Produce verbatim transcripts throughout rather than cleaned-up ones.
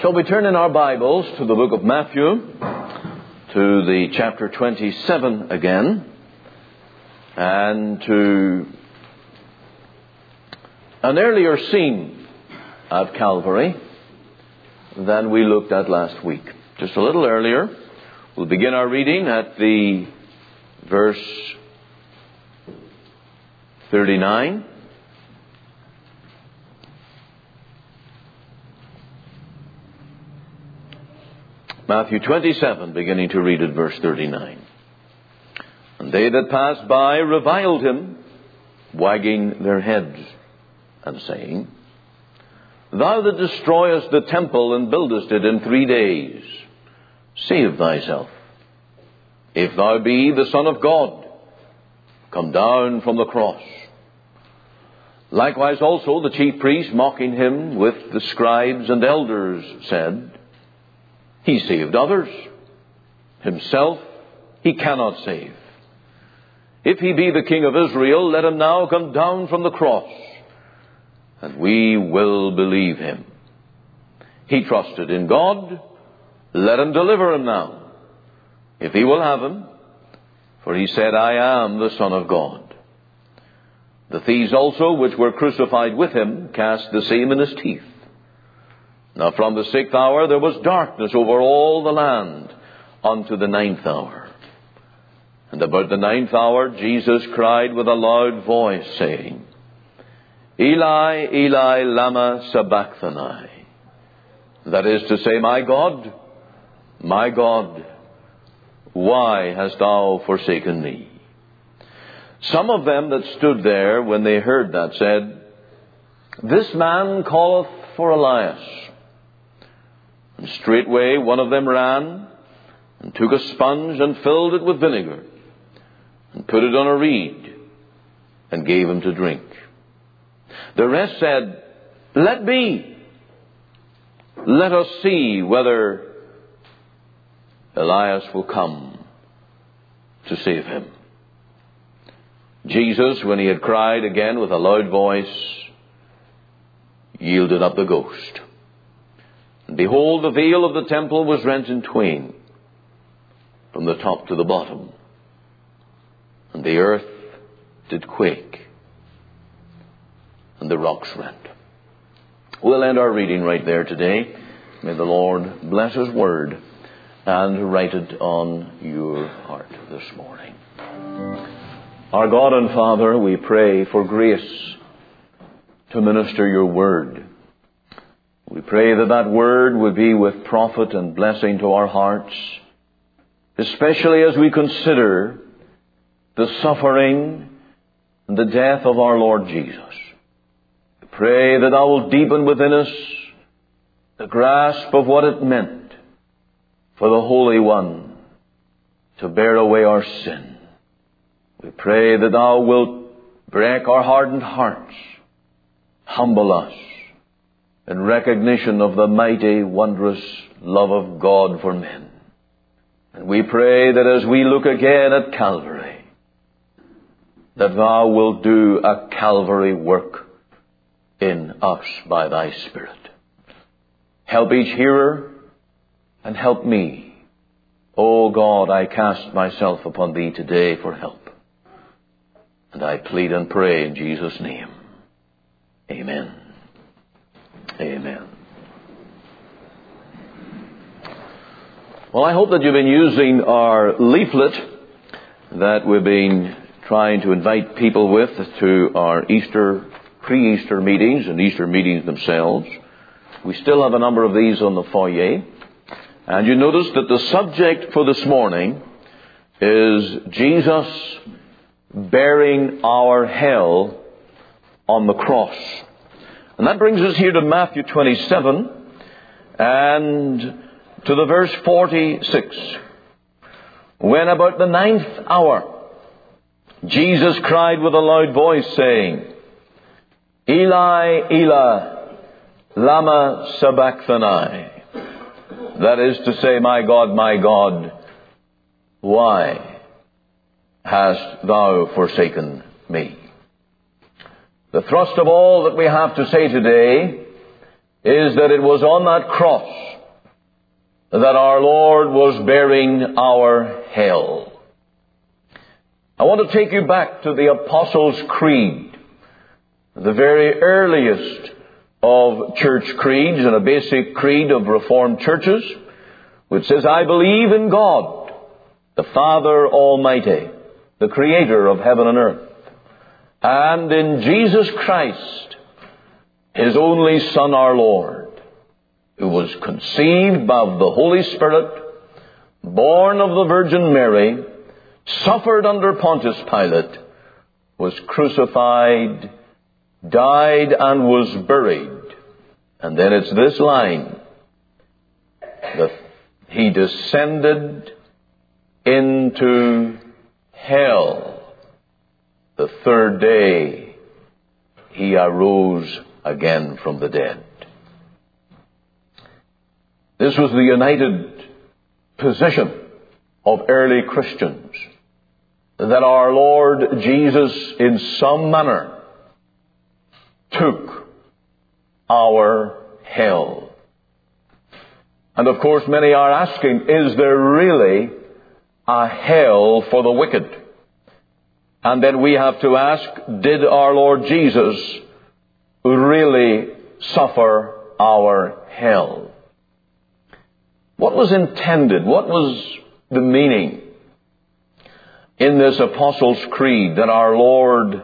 Shall we turn in our Bibles to the book of Matthew, to the chapter twenty-seven again, and to an earlier scene at Calvary than we looked at last week. Just a little earlier. We'll begin our reading at the verse thirty-nine. Matthew twenty-seven, beginning to read at verse thirty-nine. And they that passed by reviled him, wagging their heads, and saying, Thou that destroyest the temple and buildest it in three days, save thyself. If thou be the Son of God, come down from the cross. Likewise also the chief priests, mocking him with the scribes and elders, said, He saved others. Himself he cannot save. If he be the King of Israel, let him now come down from the cross, and we will believe him. He trusted in God. Let him deliver him now, if he will have him. For he said, I am the Son of God. The thieves also, which were crucified with him, cast the same in his teeth. Now from the sixth hour there was darkness over all the land unto the ninth hour. And about the ninth hour Jesus cried with a loud voice, saying, Eli, Eli, lama sabachthani. That is to say, My God, my God, why hast thou forsaken me? Some of them that stood there when they heard that said, This man calleth for Elias. And straightway one of them ran and took a sponge and filled it with vinegar and put it on a reed and gave him to drink. The rest said, Let be. Let us see whether Elias will come to save him. Jesus, when he had cried again with a loud voice, yielded up the ghost. And behold, the veil of the temple was rent in twain, from the top to the bottom. And the earth did quake, and the rocks rent. We'll end our reading right there today. May the Lord bless his word and write it on your heart this morning. Our God and Father, we pray for grace to minister your word. We pray that that word would be with profit and blessing to our hearts, especially as we consider the suffering and the death of our Lord Jesus. We pray that thou wilt deepen within us the grasp of what it meant for the Holy One to bear away our sin. We pray that thou wilt break our hardened hearts, humble us, in recognition of the mighty, wondrous love of God for men. And we pray that as we look again at Calvary, that thou wilt do a Calvary work in us by thy Spirit. Help each hearer and help me. O God, I cast myself upon thee today for help. And I plead and pray in Jesus' name. Amen. Amen. Well, I hope that you've been using our leaflet that we've been trying to invite people with to our Easter, pre-Easter meetings and Easter meetings themselves. We still have a number of these on the foyer. And you notice that the subject for this morning is Jesus bearing our hell on the cross. And that brings us here to Matthew twenty-seven and to the verse forty-six. When about the ninth hour, Jesus cried with a loud voice, saying, Eli, Eli, lama sabachthani. That is to say, My God, my God, why hast thou forsaken me? The thrust of all that we have to say today is that it was on that cross that our Lord was bearing our hell. I want to take you back to the Apostles' Creed, the very earliest of church creeds and a basic creed of Reformed churches, which says, I believe in God, the Father Almighty, the Creator of heaven and earth, and in Jesus Christ, His only Son, our Lord, who was conceived by the Holy Spirit, born of the Virgin Mary, suffered under Pontius Pilate, was crucified, died, and was buried. And then it's this line, that He descended into hell. The third day He arose again from the dead. This was the united position of early Christians, that our Lord Jesus in some manner took our hell. And of course many are asking, is there really a hell for the wicked? And then we have to ask, did our Lord Jesus really suffer our hell? What was intended? What was the meaning in this Apostles' Creed that our Lord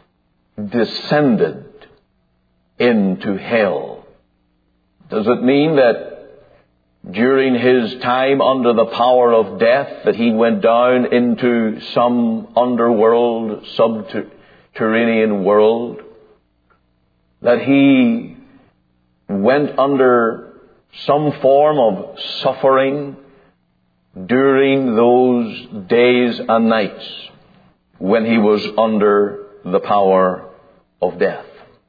descended into hell? Does it mean that during His time under the power of death that He went down into some underworld, subterranean world? That He went under some form of suffering during those days and nights when He was under the power of death?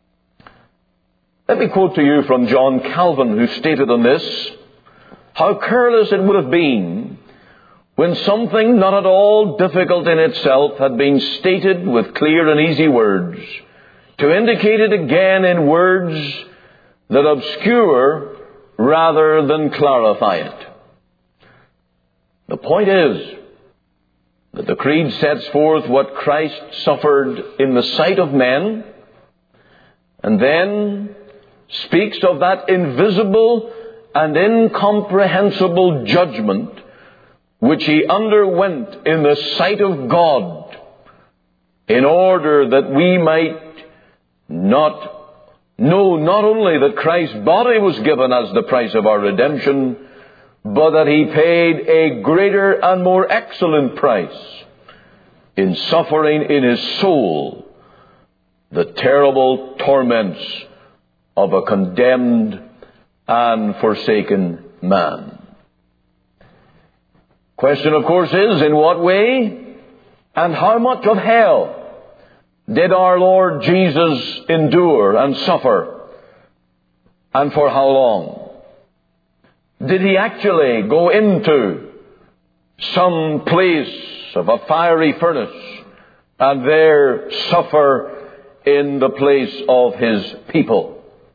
Let me quote to you from John Calvin, who stated on this, how careless it would have been when something not at all difficult in itself had been stated with clear and easy words, to indicate it again in words that obscure rather than clarify it. The point is that the Creed sets forth what Christ suffered in the sight of men, and then speaks of that invisible and incomprehensible judgment which He underwent in the sight of God, in order that we might not know not only that Christ's body was given as the price of our redemption, but that He paid a greater and more excellent price in suffering in His soul the terrible torments of a condemned and forsaken man. Question, of course, is, in what way and how much of hell did our Lord Jesus endure and suffer, and for how long? Did He actually go into some place of a fiery furnace and there suffer in the place of His people?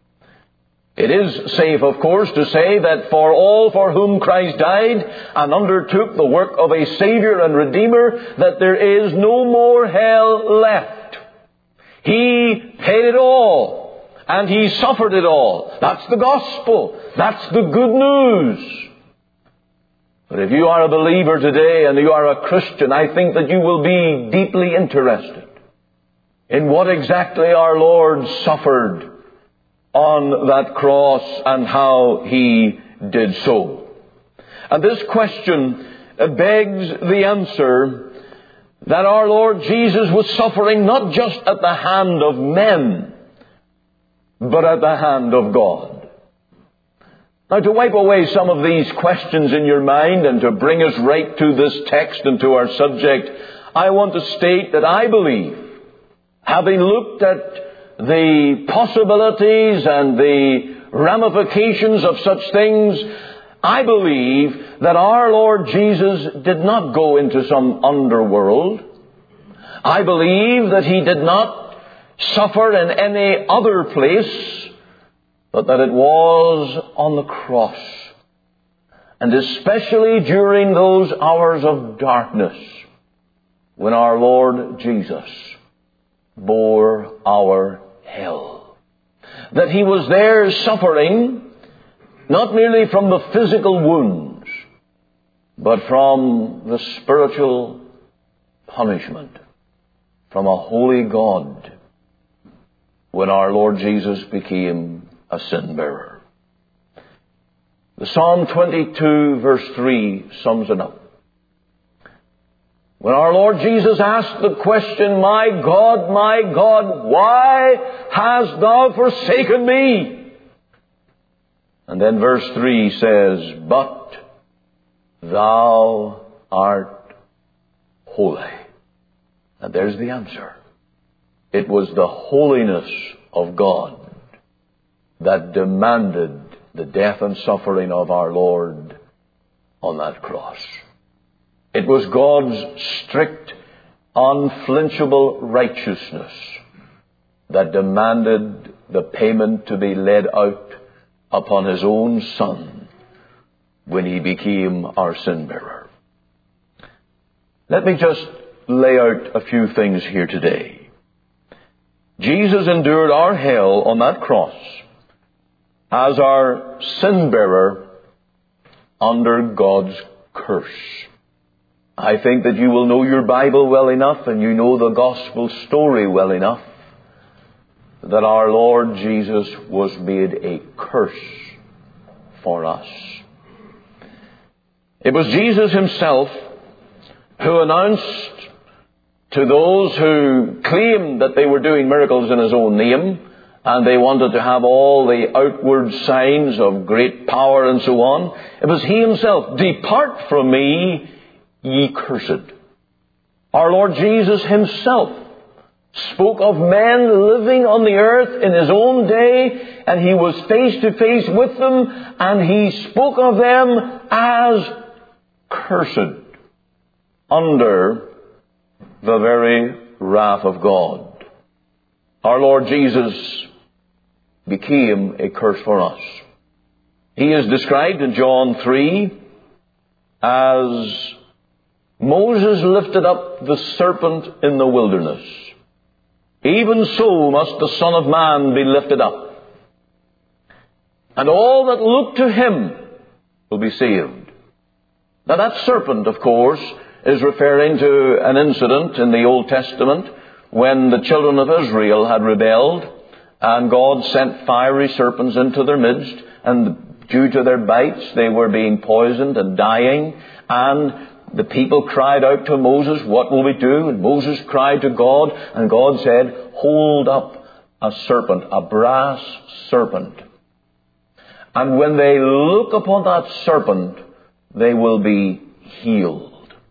It is safe, of course, to say that for all for whom Christ died and undertook the work of a Savior and Redeemer, that there is no more hell left. He paid it all, and He suffered it all. That's the gospel. That's the good news. But if you are a believer today and you are a Christian, I think that you will be deeply interested in what exactly our Lord suffered on that cross and how He did so. And this question begs the answer that our Lord Jesus was suffering not just at the hand of men, but at the hand of God. Now, to wipe away some of these questions in your mind and to bring us right to this text and to our subject, I want to state that I believe, having looked at the possibilities and the ramifications of such things, I believe that our Lord Jesus did not go into some underworld. I believe that He did not suffer in any other place, but that it was on the cross. and especially during those hours of darkness when our Lord Jesus bore our hell. That He was there suffering not merely from the physical wounds, but from the spiritual punishment from a holy God when our Lord Jesus became a sin bearer. The Psalm twenty-two verse three sums it up. When our Lord Jesus asked the question, "My God, my God, why hast thou forsaken me?" And then verse three says, "But thou art holy." And there's the answer. It was the holiness of God that demanded the death and suffering of our Lord on that cross. It was God's strict, unflinchable righteousness that demanded the payment to be laid out upon His own Son when He became our sin bearer. Let me just lay out a few things here today. Jesus endured our hell on that cross as our sin bearer under God's curse. I think that you will know your Bible well enough and you know the gospel story well enough that our Lord Jesus was made a curse for us. It was Jesus Himself who announced to those who claimed that they were doing miracles in His own name, and they wanted to have all the outward signs of great power and so on. It was He Himself, "Depart from me, ye cursed." Our Lord Jesus Himself spoke of men living on the earth in His own day, and He was face to face with them, and He spoke of them as cursed under the very wrath of God. Our Lord Jesus became a curse for us. He is described in John three as Moses lifted up the serpent in the wilderness. Even so must the Son of Man be lifted up. And all that look to Him will be saved. Now that serpent, of course, is referring to an incident in the Old Testament when the children of Israel had rebelled and God sent fiery serpents into their midst, and due to their bites they were being poisoned and dying, and the people cried out to Moses, "What will we do?" And Moses cried to God, and God said, "Hold up a serpent, a brass serpent. And when they look upon that serpent, they will be healed."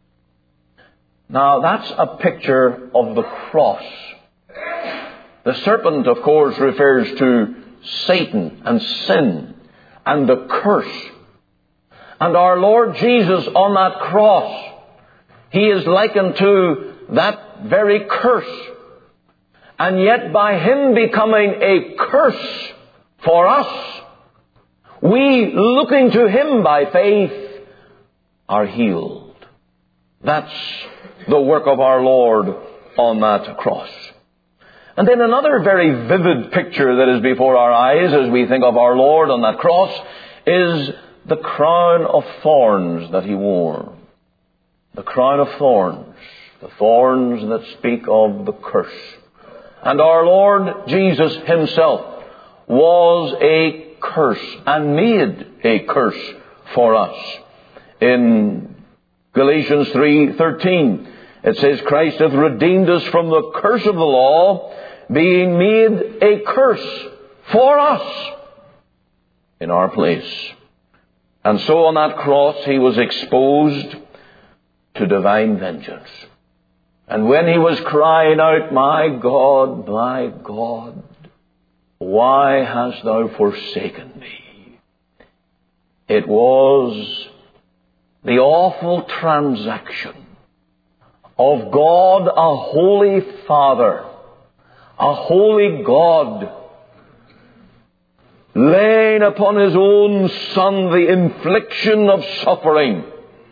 Now, that's a picture of the cross. The serpent, of course, refers to Satan and sin and the curse. And our Lord Jesus on that cross, He is likened to that very curse. And yet by Him becoming a curse for us, we, looking to Him by faith, are healed. That's the work of our Lord on that cross. And then another very vivid picture that is before our eyes as we think of our Lord on that cross is the crown of thorns that He wore. The crown of thorns. The thorns that speak of the curse. And our Lord Jesus Himself was a curse and made a curse for us. In Galatians three thirteen, it says, "Christ hath redeemed us from the curse of the law, being made a curse for us in our place." And so on that cross He was exposed to divine vengeance. And when He was crying out, "My God, my God, why hast thou forsaken me?" it was the awful transaction of God, a holy Father, a holy God, laying upon his own Son the infliction of suffering,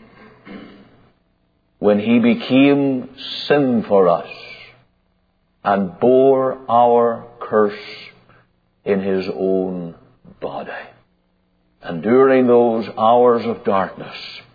when he became sin for us and bore our curse in his own body. And during those hours of darkness,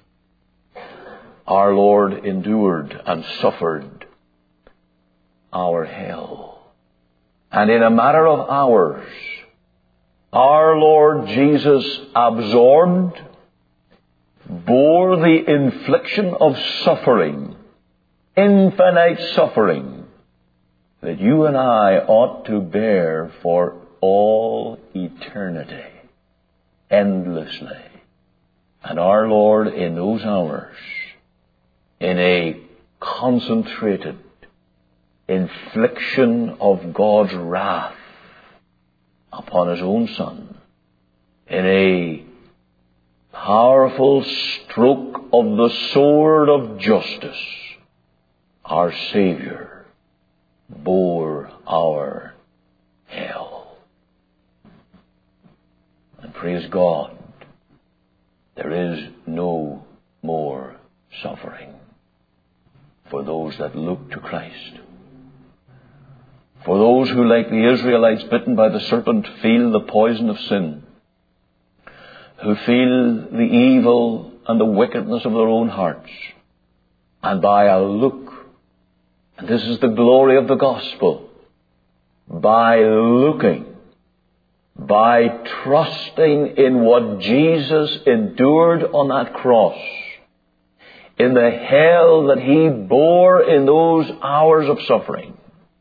our Lord endured and suffered our hell. And in a matter of hours, our Lord Jesus absorbed, bore the infliction of suffering, infinite suffering, that you and I ought to bear for all eternity, endlessly. And our Lord, in those hours, in a concentrated infliction of God's wrath upon his own Son, in a powerful stroke of the sword of justice, our Savior bore our hell. And praise God, there is no more suffering for those that look to Christ. For those who, like the Israelites bitten by the serpent, feel the poison of sin, who feel the evil and the wickedness of their own hearts, and by a look, and this is the glory of the gospel, by looking, by trusting in what Jesus endured on that cross, in the hell that he bore in those hours of suffering,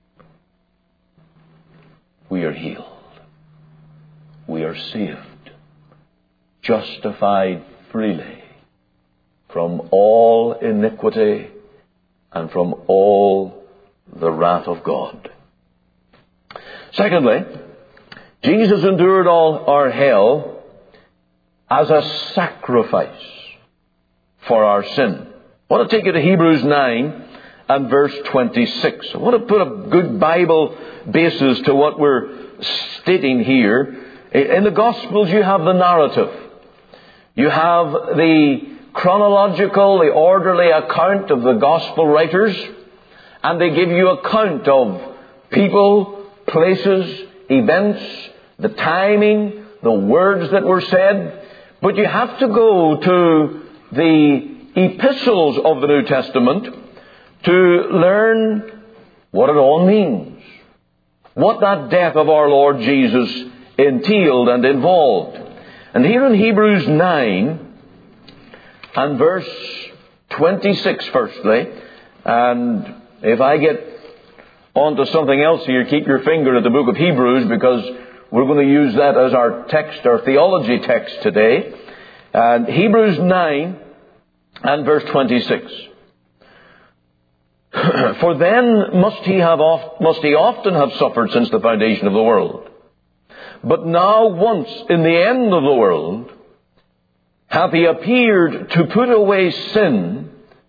we are healed. We are saved, justified freely from all iniquity and from all the wrath of God. Secondly, Jesus endured all our hell as a sacrifice for our sin. I want to take you to Hebrews nine and verse twenty-six. I want to put a good Bible basis to what we're stating here. In the Gospels you have the narrative. You have the chronological, the orderly account of the Gospel writers, and they give you account of people, places, events, the timing, the words that were said. But you have to go to the epistles of the New Testament to learn what it all means, what that death of our Lord Jesus entailed and involved. And here in Hebrews nine and verse twenty-six, firstly, and if I get onto something else here, keep your finger at the book of Hebrews, because we're going to use that as our text, our theology text today. And Hebrews nine and verse twenty-six. For then must he have oft, must he often have suffered since the foundation of the world. But now once in the end of the world hath he appeared to put away sin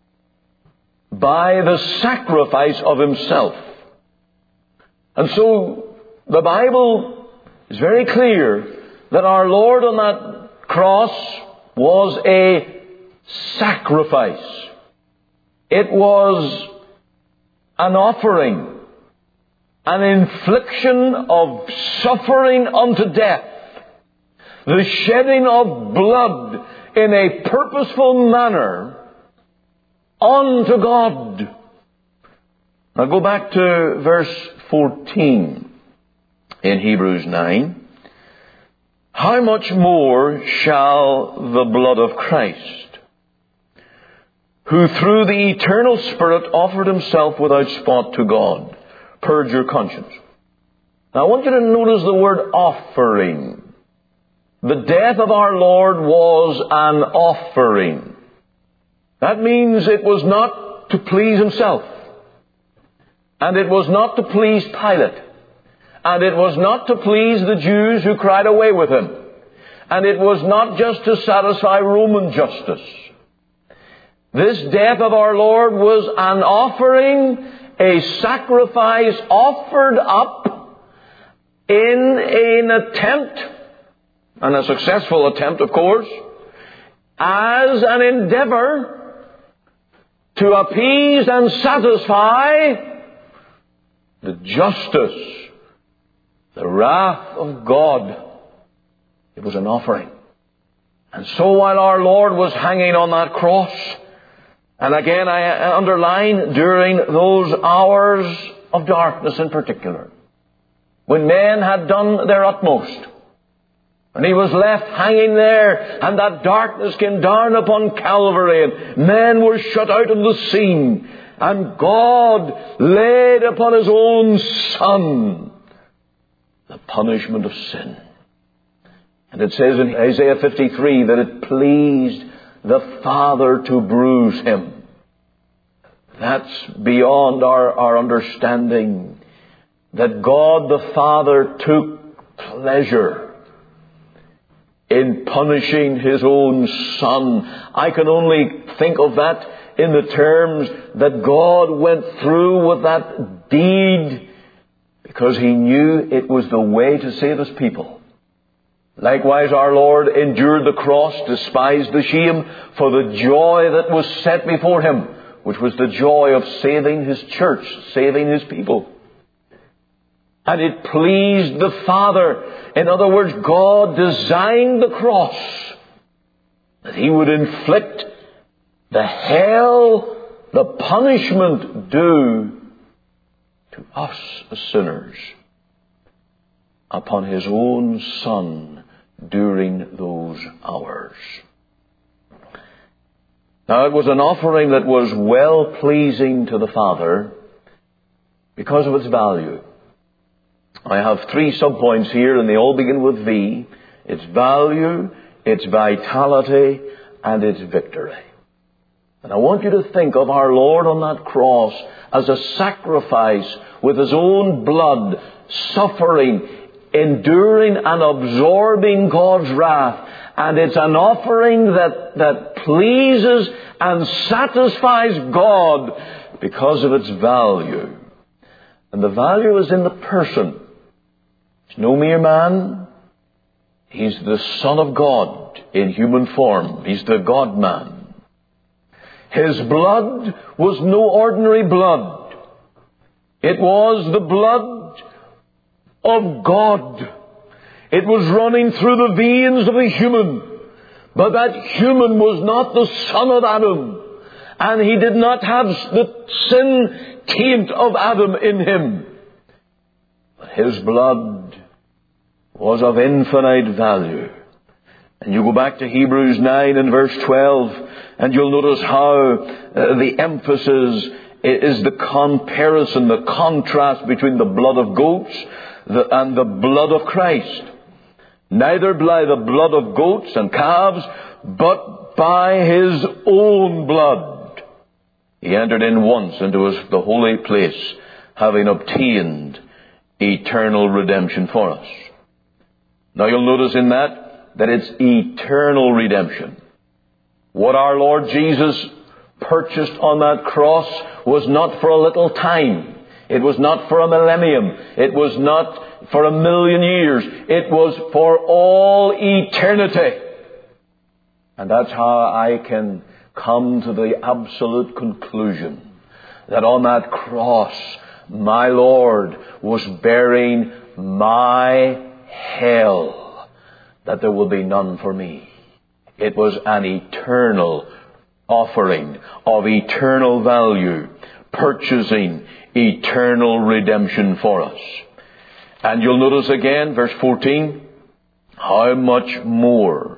by the sacrifice of himself. And so the Bible is very clear that our Lord on that cross was a sacrifice. It was an offering, an infliction of suffering unto death, the shedding of blood in a purposeful manner unto God. Now go back to verse fourteen in Hebrews nine. How much more shall the blood of Christ, who through the eternal Spirit offered himself without spot to God, purge your conscience? Now I want you to notice the word offering. The death of our Lord was an offering. That means it was not to please himself. And it was not to please Pilate. And it was not to please the Jews who cried away with him. And it was not just to satisfy Roman justice. This death of our Lord was an offering, a sacrifice offered up in an attempt and a successful attempt, of course, as an endeavor to appease and satisfy the justice, the wrath of God. It was an offering. And so while our Lord was hanging on that cross, and again I underline, during those hours of darkness in particular, when men had done their utmost, and he was left hanging there, and that darkness came down upon Calvary, and men were shut out of the scene, and God laid upon His own Son the punishment of sin. And it says in Isaiah fifty-three that it pleased the Father to bruise Him. That's beyond our, our understanding, that God the Father took pleasure in punishing His own Son. I can only think of that in the terms that God went through with that deed because He knew it was the way to save His people. Likewise, our Lord endured the cross, despised the shame, for the joy that was set before Him, which was the joy of saving His church, saving His people. And it pleased the Father. In other words, God designed the cross that He would inflict the hell, the punishment due to us as sinners upon His own Son during those hours. Now, it was an offering that was well pleasing to the Father because of its value. I have three subpoints here, and they all begin with V. Its value, its vitality, and its victory. And I want you to think of our Lord on that cross as a sacrifice with His own blood, suffering, enduring and absorbing God's wrath. And it's an offering that, that pleases and satisfies God because of its value. And the value is in the person. He's no mere man. He's the Son of God in human form. He's the God-man. His blood was no ordinary blood. It was the blood of God. It was running through the veins of a human. But that human was not the son of Adam. And he did not have the sin taint of Adam in him. But his blood was of infinite value. And you go back to Hebrews nine and verse twelve, and you'll notice how uh, the emphasis is the comparison, the contrast between the blood of goats the, and the blood of Christ. Neither by the blood of goats and calves, but by His own blood. He entered in once into his, the holy place, having obtained eternal redemption for us. Now you'll notice in that, that it's eternal redemption. What our Lord Jesus purchased on that cross was not for a little time. It was not for a millennium. It was not for a million years. It was for all eternity. And that's how I can come to the absolute conclusion that on that cross, my Lord was bearing my hell, that there will be none for me. It was an eternal offering of eternal value, purchasing eternal redemption for us. And you'll notice again, verse fourteen, how much more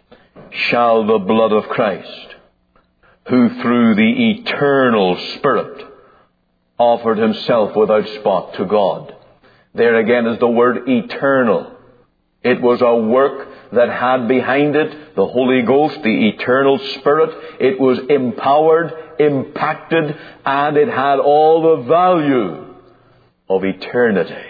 shall the blood of Christ, who through the eternal Spirit offered Himself without spot to God. There again is the word eternal. It was a work that had behind it the Holy Ghost, the eternal Spirit. It was empowered, impacted, and it had all the value of eternity.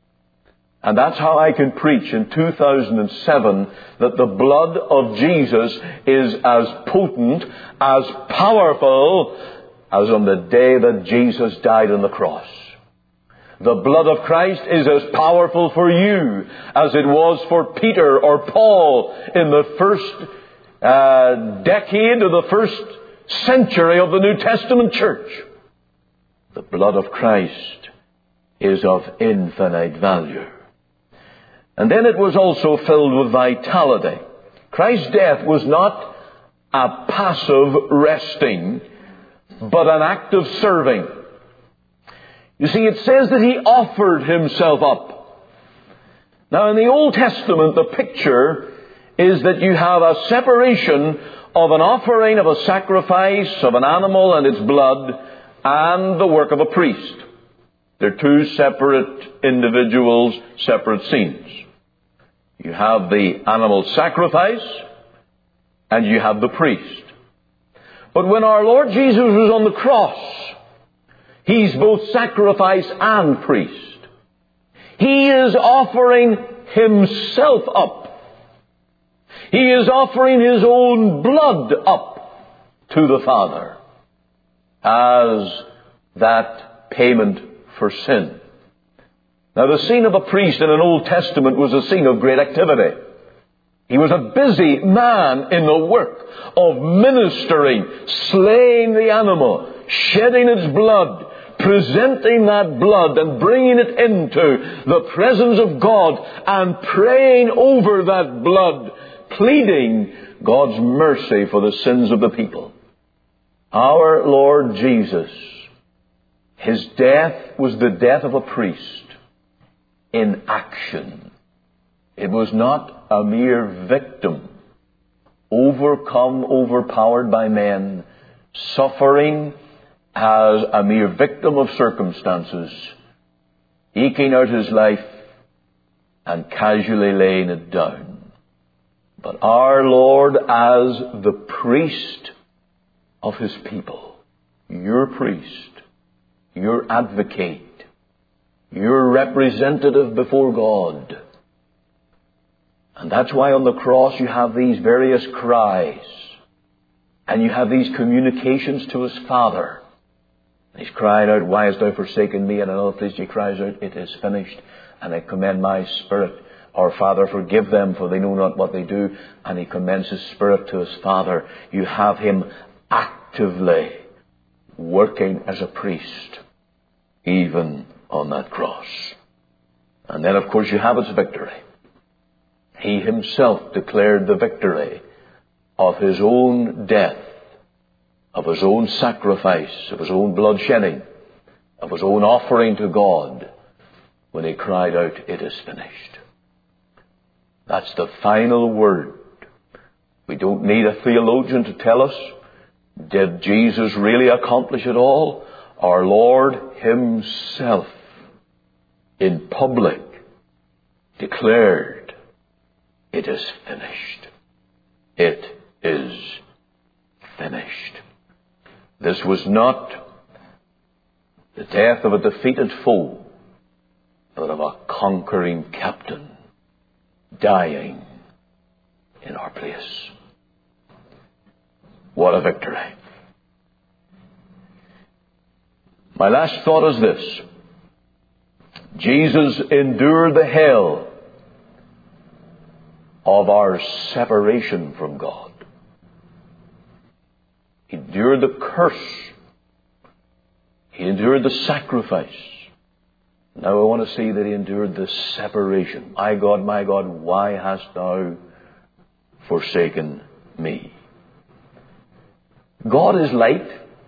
And that's how I can preach in two thousand seven that the blood of Jesus is as potent, as powerful, as on the day that Jesus died on the cross. The blood of Christ is as powerful for you as it was for Peter or Paul in the first uh, decade of the first century of the New Testament church. The blood of Christ is of infinite value. And then it was also filled with vitality. Christ's death was not a passive resting, but an act of serving. You see, it says that He offered Himself up. Now, in the Old Testament, the picture is that you have a separation of an offering, of a sacrifice, of an animal and its blood, and the work of a priest. They're two separate individuals, separate scenes. You have the animal sacrifice, and you have the priest. But when our Lord Jesus was on the cross, He's both sacrifice and priest. He is offering Himself up. He is offering His own blood up to the Father as that payment for sin. Now, the scene of a priest in an Old Testament was a scene of great activity. He was a busy man in the work of ministering, slaying the animal, shedding its blood, presenting that blood and bringing it into the presence of God and praying over that blood, pleading God's mercy for the sins of the people. Our Lord Jesus, His death was the death of a priest in action. It was not a mere victim, overcome, overpowered by men, suffering as a mere victim of circumstances, eking out his life and casually laying it down. But our Lord as the priest of His people, your priest, your advocate, your representative before God. And that's why on the cross you have these various cries, and you have these communications to His Father. He's crying out, "Why hast thou forsaken me?" And in another place He cries out, "It is finished, and I commend my spirit." Our Father, forgive them, for they know not what they do. And He commends His Spirit to His Father. You have Him actively working as a priest, even on that cross. And then, of course, you have its victory. He Himself declared the victory of His own death, of His own sacrifice, of His own blood shedding, of His own offering to God, when He cried out, "It is finished." That's the final word. We don't need a theologian to tell us, did Jesus really accomplish it all? Our Lord Himself, in public, declared, "It is finished. It is finished." This was not the death of a defeated foe, but of a conquering captain dying in our place. What a victory. My last thought is this. Jesus endured the hell of our separation from God. He endured the curse. He endured the sacrifice. Now I want to see that He endured the separation. My God, my God, why hast thou forsaken me? God is light.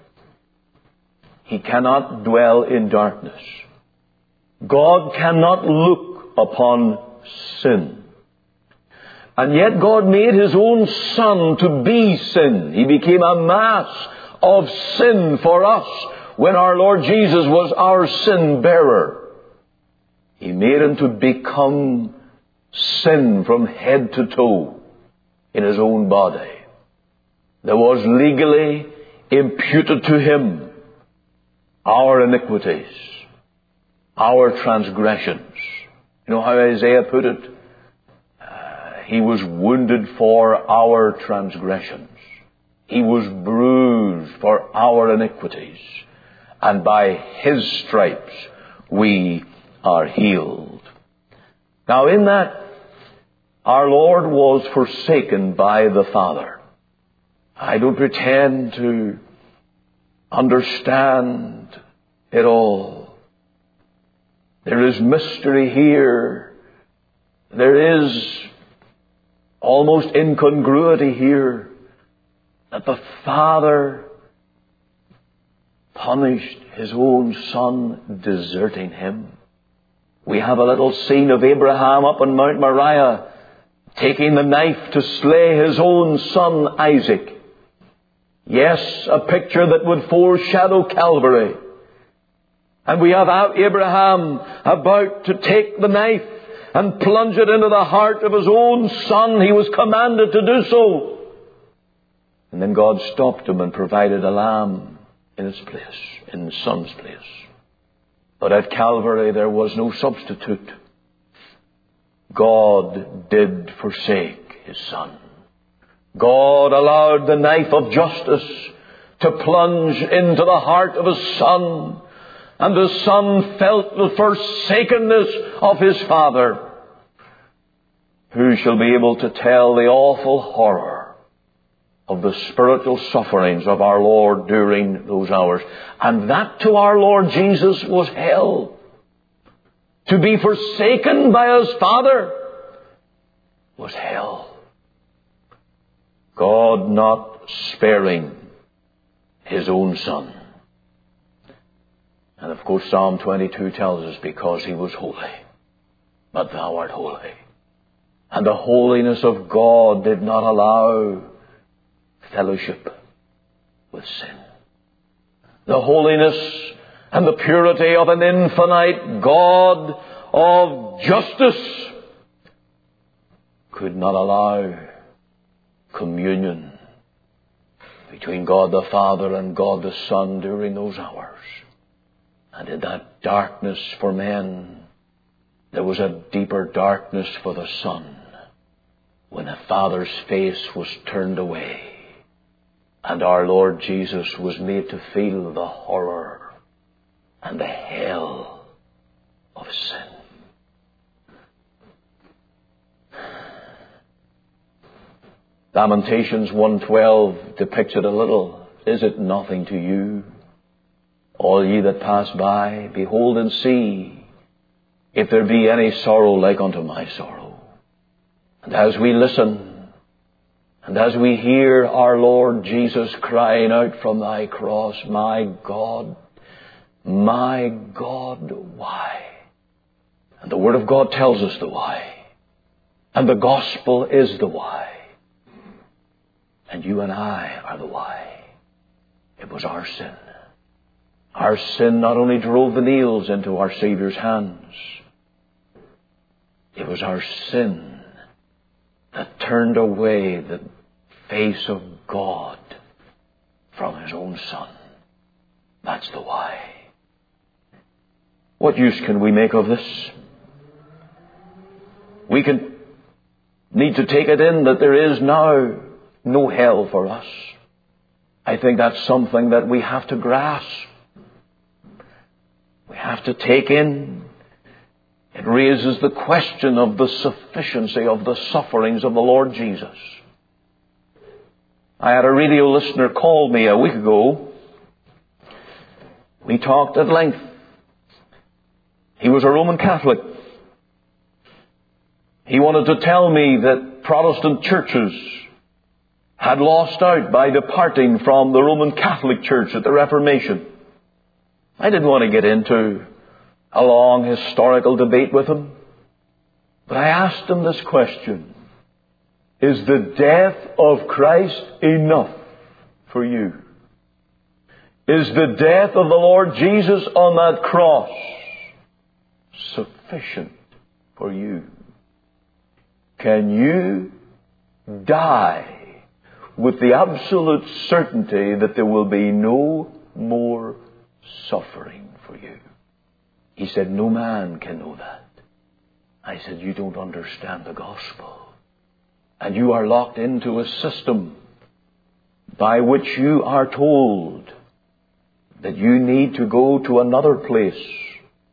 He cannot dwell in darkness. God cannot look upon sin. And yet God made His own Son to be sin. He became a mass of sin for us when our Lord Jesus was our sin bearer. He made Him to become sin from head to toe in His own body. There was legally imputed to Him our iniquities, our transgressions. You know how Isaiah put it? Uh, he was wounded for our transgressions. He was bruised for our iniquities. And by His stripes we are healed. Now in that, our Lord was forsaken by the Father. I don't pretend to understand it all. There is mystery here. There is almost incongruity here, that the Father punished His own Son, deserting Him. We have a little scene of Abraham up on Mount Moriah, taking the knife to slay his own son Isaac. Yes, a picture that would foreshadow Calvary. And we have Abraham about to take the knife and plunge it into the heart of his own son. He was commanded to do so. And then God stopped him and provided a lamb in his place, in his son's place. But at Calvary there was no substitute. God did forsake His Son. God allowed the knife of justice to plunge into the heart of His Son. And the Son felt the forsakenness of His Father. Who shall be able to tell the awful horror of the spiritual sufferings of our Lord during those hours? And that to our Lord Jesus was hell. To be forsaken by His Father was hell. God not sparing His own Son. And of course Psalm twenty-two tells us, because He was holy, but thou art holy. And the holiness of God did not allow fellowship with sin. The holiness and the purity of an infinite God of justice could not allow communion between God the Father and God the Son during those hours. And in that darkness for men, there was a deeper darkness for the Son, when the Father's face was turned away and our Lord Jesus was made to feel the horror and the hell of sin. Lamentations one twelve depicts it a little. Is it nothing to you, all ye that pass by? Behold and see, if there be any sorrow like unto my sorrow. And as we listen, and as we hear our Lord Jesus crying out from thy cross, my God, my God, why? And the Word of God tells us the why. And the gospel is the why. And you and I are the why. It was our sin. Our sin not only drove the nails into our Saviour's hands, it was our sin that turned away the face of God from His own Son. That's the why. What use can we make of this? We can need to take it in that there is now no hell for us. I think that's something that we have to grasp. We have to take in. It raises the question of the sufficiency of the sufferings of the Lord Jesus. I had a radio listener call me a week ago. We talked at length. He was a Roman Catholic. He wanted to tell me that Protestant churches had lost out by departing from the Roman Catholic Church at the Reformation. I didn't want to get into a long historical debate with him, but I asked him this question: is the death of Christ enough for you? Is the death of the Lord Jesus on that cross sufficient for you? Can you die with the absolute certainty that there will be no more suffering for you? He said, no man can know that. I said, you don't understand the gospel. And you are locked into a system by which you are told that you need to go to another place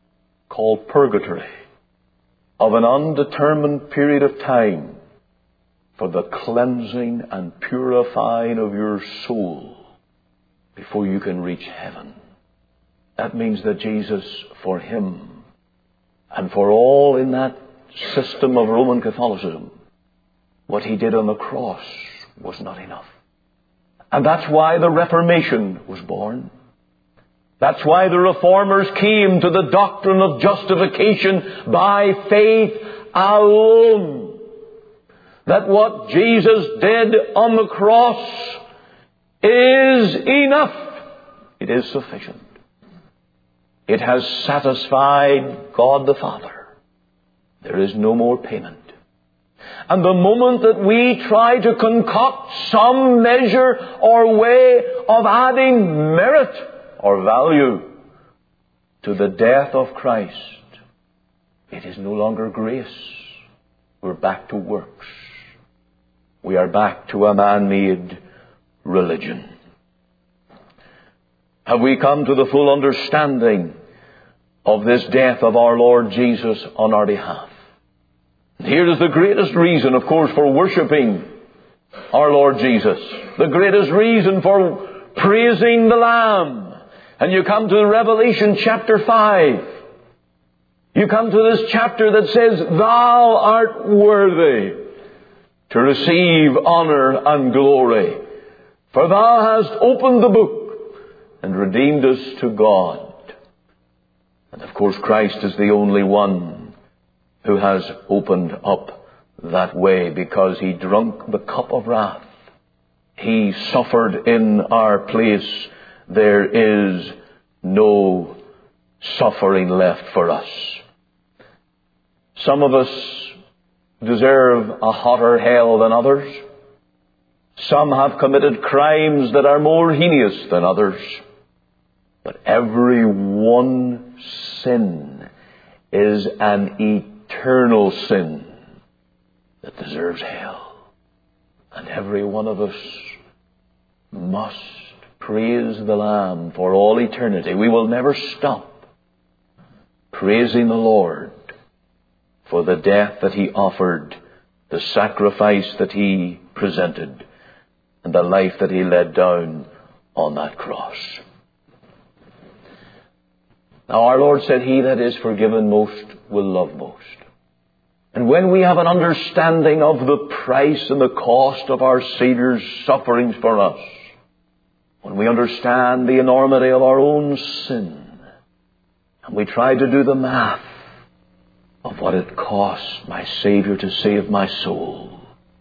called purgatory, of an undetermined period of time for the cleansing and purifying of your soul before you can reach heaven. That means that Jesus, for him, and for all in that system of Roman Catholicism, what he did on the cross was not enough. And that's why the Reformation was born. That's why the Reformers came to the doctrine of justification by faith alone. That what Jesus did on the cross is enough. It is sufficient. It has satisfied God the Father. There is no more payment. And the moment that we try to concoct some measure or way of adding merit or value to the death of Christ, it is no longer grace. We're back to works. We are back to a man-made religion. Have we come to the full understanding of this death of our Lord Jesus on our behalf? Here is the greatest reason, of course, for worshipping our Lord Jesus. The greatest reason for praising the Lamb. And you come to Revelation chapter five. You come to this chapter that says, Thou art worthy to receive honor and glory, for Thou hast opened the book and redeemed us to God. And of course, Christ is the only one who has opened up that way, because He drunk the cup of wrath. He suffered in our place. There is no suffering left for us. Some of us deserve a hotter hell than others. Some have committed crimes that are more heinous than others. But every one sin is an eternal sin that deserves hell. And every one of us must praise the Lamb for all eternity. We will never stop praising the Lord for the death that He offered, the sacrifice that He presented, and the life that He laid down on that cross. Now our Lord said, He that is forgiven most will love most. And when we have an understanding of the price and the cost of our Saviour's sufferings for us, when we understand the enormity of our own sin, and we try to do the math of what it cost my Saviour to save my soul,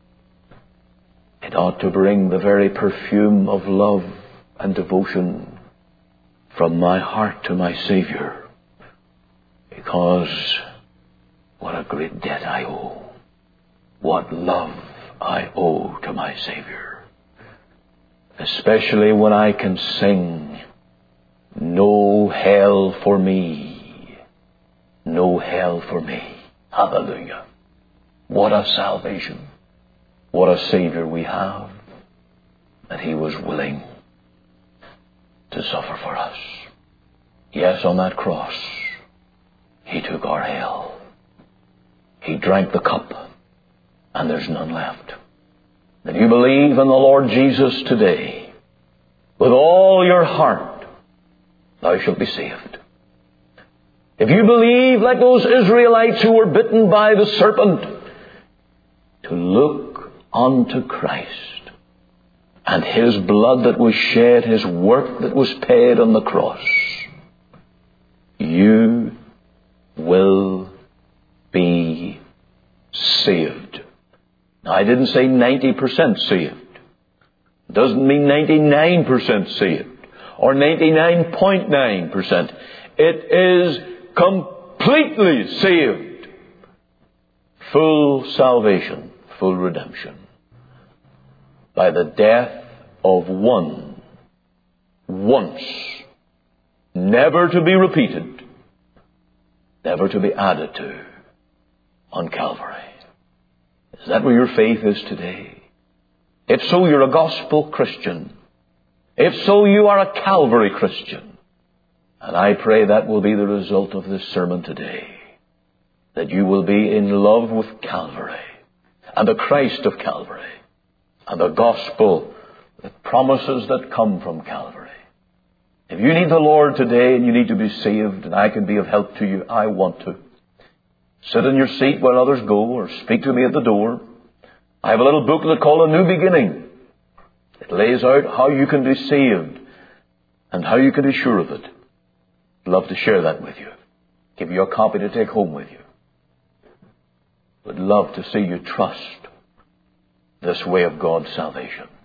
it ought to bring the very perfume of love and devotion from my heart to my Saviour, because what a great debt I owe. What love I owe to my Saviour. Especially when I can sing, no hell for me. No hell for me. Hallelujah. What a salvation. What a Saviour we have, that He was willing to suffer for us. Yes, on that cross, He took our hell. He drank the cup, and there's none left. If you believe in the Lord Jesus today, with all your heart, thou shalt be saved. If you believe, like those Israelites who were bitten by the serpent, to look unto Christ and His blood that was shed, His work that was paid on the cross, you will be saved. Now, I didn't say ninety percent saved. It doesn't mean ninety-nine percent saved or ninety-nine point nine percent. It is completely saved. Full salvation, full redemption. By the death of one, once, never to be repeated, never to be added to, on Calvary. Is that where your faith is today? If so, you're a gospel Christian. If so, you are a Calvary Christian. And I pray that will be the result of this sermon today. That you will be in love with Calvary and the Christ of Calvary and the gospel, the promises that come from Calvary. If you need the Lord today and you need to be saved and I can be of help to you, I want to. Sit in your seat while others go or speak to me at the door. I have a little booklet called A New Beginning. It lays out how you can be saved and how you can be sure of it. I'd love to share that with you. Give you a copy to take home with you. Would love to see you trust this way of God's salvation.